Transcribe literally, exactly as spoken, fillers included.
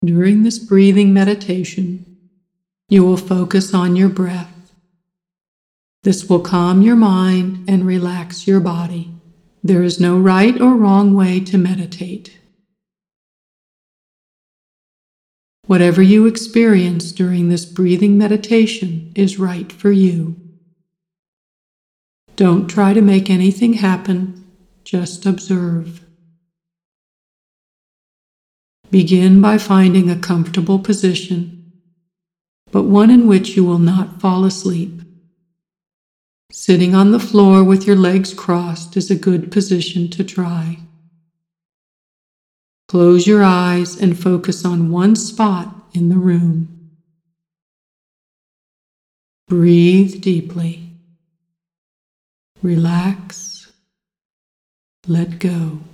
During this breathing meditation, you will focus on your breath. This will calm your mind and relax your body. There is no right or wrong way to meditate. Whatever you experience during this breathing meditation is right for you. Don't try to make anything happen, just observe. Begin by finding a comfortable position, but one in which you will not fall asleep. Sitting on the floor with your legs crossed is a good position to try. Close your eyes and focus on one spot in the room. Breathe deeply. Relax. Let go.